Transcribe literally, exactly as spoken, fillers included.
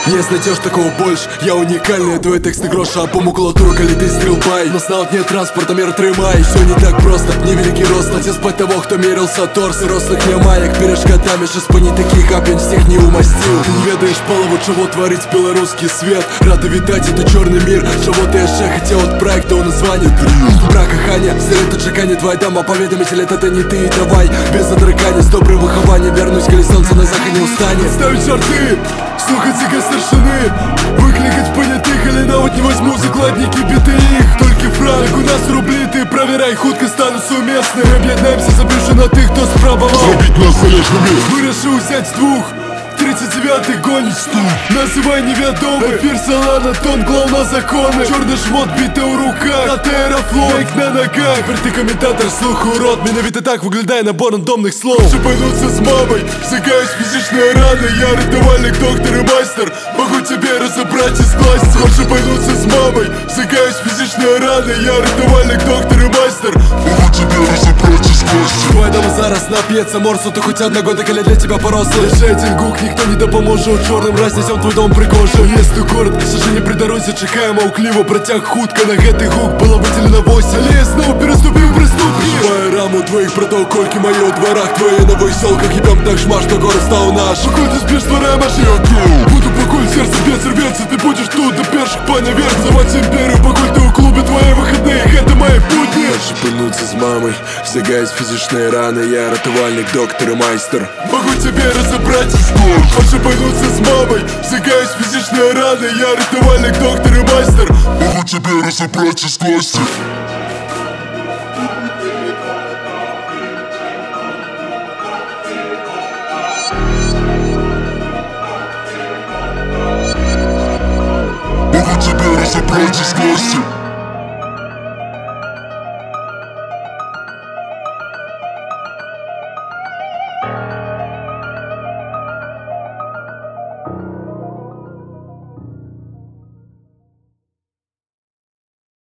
Не знайдешь такого больше, я уникальный. Твои тексты гроша, а по макулатуру коли ты стрелбай. Но знал нет транспорта, мер тримай. Все не так просто, невеликий рост. Отец спать того, кто мерился торс. И рослых не маек, перешкотами же спані таких капень всех не умастил. Ты не ведаешь полову, чего творить белорусский свет. Рады витать, это черный мир. Чего ты еще хотел от проекта, он название Дрил. Про кахання, серед чекання, твоя дама поведомитель, это не ты, давай. Без задрыкания, с добрым выхованием вернусь, коли солнце на заходе не устанет. Ставить шарты, слухать зіка старшини, викликать понятых, или навіть не возьму закладники биты их. Только франк, у нас рубли, ты проверяй, худко станут суместны. Мы об'єднаємося, забивши на тих, хто спробував зробить нас залежними. Вирішив взять з двух тридцать девятый гонит стул. Называй неведомый Эфир Солана, тон клоуна законы. Черный шмот, бита у руках, а ты аэрофлот, фейк на ногах. Теперь ты комментатор, слух урод. Менавіта так виглядає набор рандомних слов. Шипануться з мамой, зігаюсь фізичної рани. Я рятувальник, доктор і майстер. Могу тебе разобрать и скласть. Хочешь шипануться з мамой, зігаюсь фізичної рани. Я рятувальник, доктор і майстер. Могу тебе разобрать и скласть. Твоя дама зараз нап'ється морсу. Ты хоть одна года, коли для тебя порослый. Лишь один гук, никто не допоможе. Чорним разнесем твой дом пригожий. Есть город, сожжение при дорозі. Чекаємо мовкливо, протяг хутка. На гэтый гук было выделено восемь. Але я снова переступил преступник. Живая раму твоих протокольки мои у дворах. Твои на веселках ебем так шма, что город стал наш. Покуль ты спишь, твоя машина. Буду покуль, сердце бьется, рвется. Ты будешь тут до перших по наверх. Заводь империю, покуль ты у клубе. Твои выходные, это мои будни. Шипануться с мамой, зігаюсь фізичної рани. Я рятувальник, доктор і майстер. Могу тебе разобрать и скласть. Шипануться с мамой, зігаюсь фізичної рани. Я рятувальник, доктор і майстер. Могу тебе разобрать и скласть. Могу тебе разобрать и скласть.